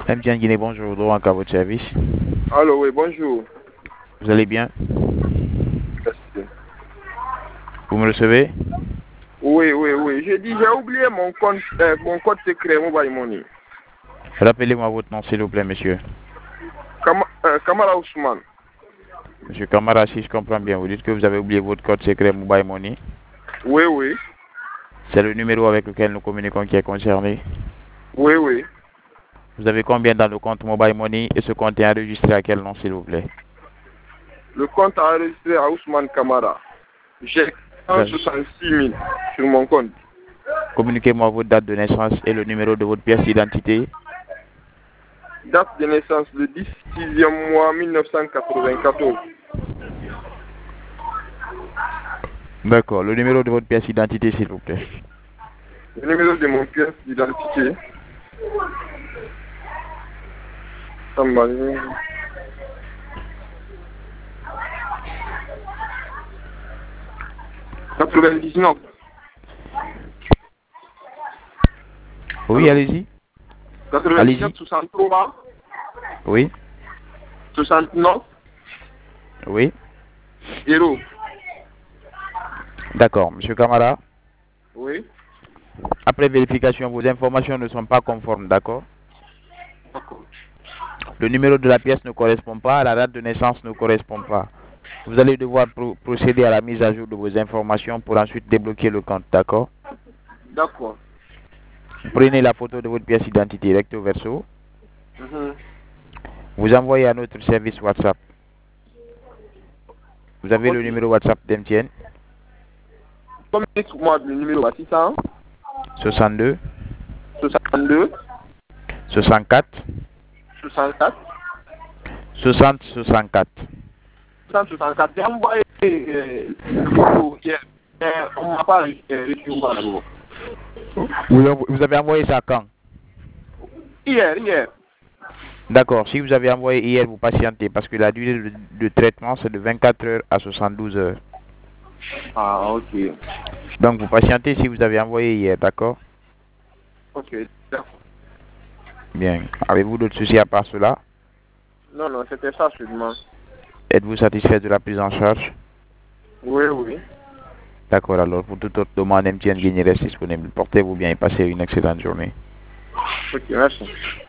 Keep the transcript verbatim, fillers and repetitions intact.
M T N Guinée, bonjour, droit à votre service. Allô, oui, bonjour. Vous allez bien? Merci. Vous me recevez? Oui, oui, oui. J'ai dit, j'ai oublié mon compte, euh, mon code secret Mobile Money. Rappelez-moi votre nom, s'il vous plaît, monsieur. Kam euh, Kamara Ousmane. Monsieur Kamara, si je comprends bien, vous dites que vous avez oublié votre code secret Mobile Money. Oui, oui. C'est le numéro avec lequel nous communiquons qui est concerné. Oui, oui. Vous avez combien dans le compte Mobile Money et ce compte est enregistré à quel nom, s'il vous plaît? Le compte a enregistré à Ousmane Kamara. J'ai cent soixante-six mille sur mon compte. Communiquez-moi votre date de naissance et le numéro de votre pièce d'identité. Date de naissance le dix-sixième mois mille neuf cent quatre-vingt-quatorze. D'accord. Le numéro de votre pièce d'identité, s'il vous plaît. Le numéro de mon pièce d'identité. quatre-vingt-dix-neuf. Oui, allez-y. quatre-vingt-dix-neuf, soixante-trois. Oui. soixante-neuf. Oui. zéro. D'accord. Monsieur Kamara, Oui. après vérification, vos informations ne sont pas conformes, d'accord? D'accord. Le numéro de la pièce ne correspond pas, la date de naissance ne correspond pas. Vous allez devoir pro procéder à la mise à jour de vos informations pour ensuite débloquer le compte, d'accord? D'accord. Prenez la photo de votre pièce d'identité recto verso. Mm-hmm. Vous envoyez à notre service WhatsApp. Vous avez Okay. le numéro WhatsApp d'M T N? Communique-moi le numéro six cents soixante-deux soixante-deux soixante-quatre soixante-quatre soixante soixante-quatre. soixante soixante-quatre. J'ai envoyé euh, le hier. Euh, on m'a pas reçu le Vous, vous avez envoyé ça quand? Hier, hier. D'accord. Si vous avez envoyé hier, vous patientez parce que la durée de, de traitement c'est de vingt-quatre heures à soixante-douze heures. Ah, ok. Donc vous patientez si vous avez envoyé hier, d'accord? Ok, d'accord. Bien. Avez-vous d'autres soucis à part cela? Non, non, c'était ça seulement. Êtes-vous satisfait de la prise en charge? Oui, oui. D'accord, alors pour toute autre demande, M T N Guinée reste disponible. Portez-vous bien et passez une excellente journée. Ok, merci.